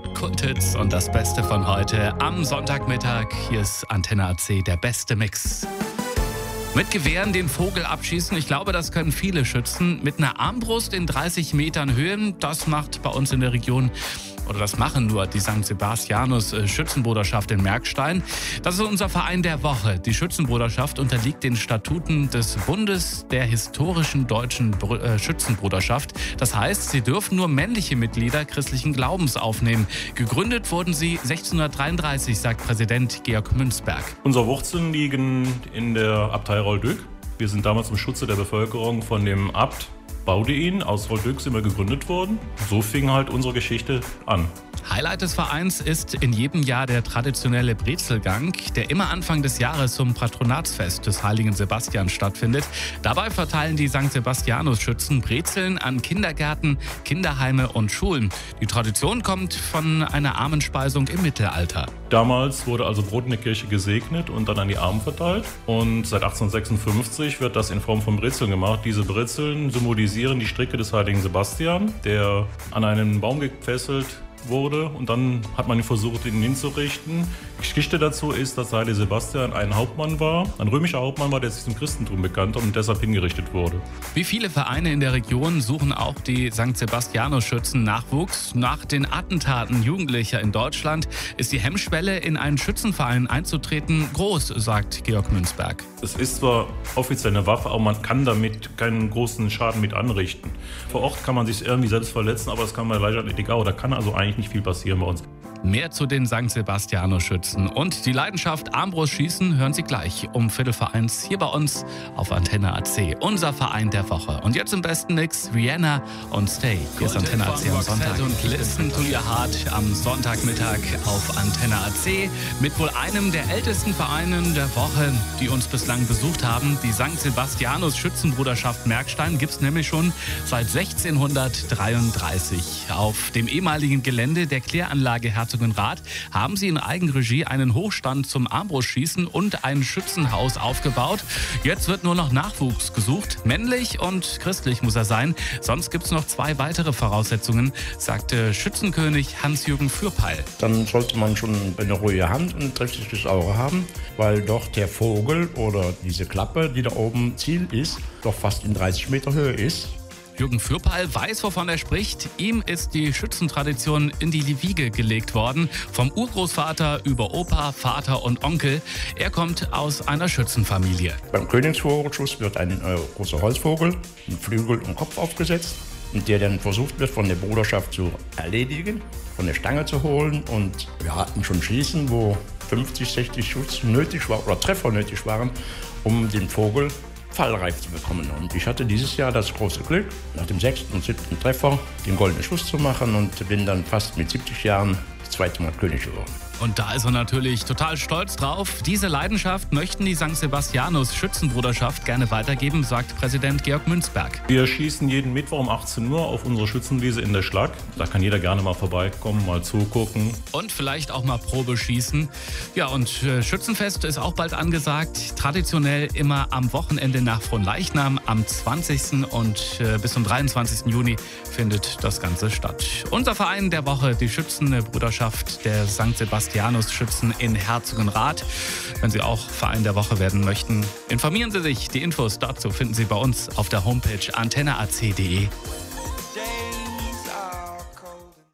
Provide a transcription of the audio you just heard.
Kulthits und das Beste von heute am Sonntagmittag. Hier ist Antenne AC, der beste Mix. Mit Gewehren den Vogel abschießen, ich glaube, das können viele Schützen. Mit einer Armbrust in 30 Metern Höhe, das macht bei uns in der Region, oder das machen nur die St. Sebastianus Schützenbruderschaft in Merkstein. Das ist unser Verein der Woche. Die Schützenbruderschaft unterliegt den Statuten des Bundes der historischen deutschen Schützenbruderschaft. Das heißt, sie dürfen nur männliche Mitglieder christlichen Glaubens aufnehmen. Gegründet wurden sie 1633, sagt Präsident Georg Münzberg. Unsere Wurzeln liegen in der Abtei Rolldück. Wir sind damals im Schutze der Bevölkerung von dem Abt Baudein aus Rolldück sind wir gegründet worden. So fing halt unsere Geschichte an. Highlight des Vereins ist in jedem Jahr der traditionelle Brezelgang, der immer Anfang des Jahres zum Patronatsfest des heiligen Sebastian stattfindet. Dabei verteilen die St. Sebastianus-Schützen Brezeln an Kindergärten, Kinderheime und Schulen. Die Tradition kommt von einer Armenspeisung im Mittelalter. Damals wurde also Brot in der Kirche gesegnet und dann an die Armen verteilt. Und seit 1856 wird das in Form von Brezeln gemacht. Diese Brezeln symbolisieren die Stricke des heiligen Sebastian, der an einen Baum gefesselt wurde und dann hat man versucht, ihn hinzurichten. Die Geschichte dazu ist, dass Heilige Sebastian ein Hauptmann war, ein römischer Hauptmann war, der sich zum Christentum bekannte und deshalb hingerichtet wurde. Wie viele Vereine in der Region suchen auch die St. Sebastianus-Schützen Nachwuchs. Nach den Attentaten Jugendlicher in Deutschland ist die Hemmschwelle, in einen Schützenverein einzutreten, groß, sagt Georg Münzberg. Es ist zwar offiziell eine Waffe, aber man kann damit keinen großen Schaden mit anrichten. Vor Ort kann man sich irgendwie selbst verletzen, aber das kann man Leichtathletik auch. Da kann also eigentlich nicht viel passieren bei uns. Mehr zu den St. Sebastianus-Schützen und die Leidenschaft Armbrustschießen hören Sie gleich um 12:45 hier bei uns auf Antenne AC, unser Verein der Woche. Und jetzt im besten Mix Rihanna und Stay. Hier ist Antenne AC am Sonntag. Und Listen to Your Heart am Sonntagmittag auf Antenne AC mit wohl einem der ältesten Vereinen der Woche, die uns bislang besucht haben. Die St. Sebastianus Schützenbruderschaft Merkstein gibt es nämlich schon seit 1633. Auf dem ehemaligen Gelände der Kläranlage Herzogenrath haben sie in Eigenregie einen Hochstand zum Armbrustschießen und ein Schützenhaus aufgebaut. Jetzt wird nur noch Nachwuchs gesucht. Männlich und christlich muss er sein. Sonst gibt es noch 2 weitere Voraussetzungen, sagte Schützenkönig Hans-Jürgen Fürpeil. Dann sollte man schon eine ruhige Hand und ein treffliches Auge haben, weil doch der Vogel oder diese Klappe, die da oben Ziel ist, doch fast in 30 Meter Höhe ist. Jürgen Fürpeil weiß, wovon er spricht. Ihm ist die Schützentradition in die Wiege gelegt worden. Vom Urgroßvater über Opa, Vater und Onkel. Er kommt aus einer Schützenfamilie. Beim Königsvogelschuss wird ein großer Holzvogel mit Flügel und Kopf aufgesetzt und der dann versucht wird, von der Bruderschaft zu erledigen, von der Stange zu holen. Und wir hatten schon Schießen, wo 50, 60 Schuss nötig war oder Treffer nötig waren, um den Vogel fallreif zu bekommen. Und ich hatte dieses Jahr das große Glück, nach dem 6. und 7. Treffer den goldenen Schuss zu machen und bin dann fast mit 70 Jahren das 2. Mal König geworden. Und da ist er natürlich total stolz drauf. Diese Leidenschaft möchten die St. Sebastianus Schützenbruderschaft gerne weitergeben, sagt Präsident Georg Münzberg. Wir schießen jeden Mittwoch um 18 Uhr auf unserer Schützenwiese in der Schlag. Da kann jeder gerne mal vorbeikommen, mal zugucken. Und vielleicht auch mal Probe schießen. Ja, und Schützenfest ist auch bald angesagt. Traditionell immer am Wochenende nach Fronleichnam. Am 20. und bis zum 23. Juni findet das Ganze statt. Unser Verein der Woche, die Schützenbruderschaft der St. Sebastianus-Schützen in Herzogenrath. Wenn Sie auch Verein der Woche werden möchten, informieren Sie sich. Die Infos dazu finden Sie bei uns auf der Homepage antenneac.de.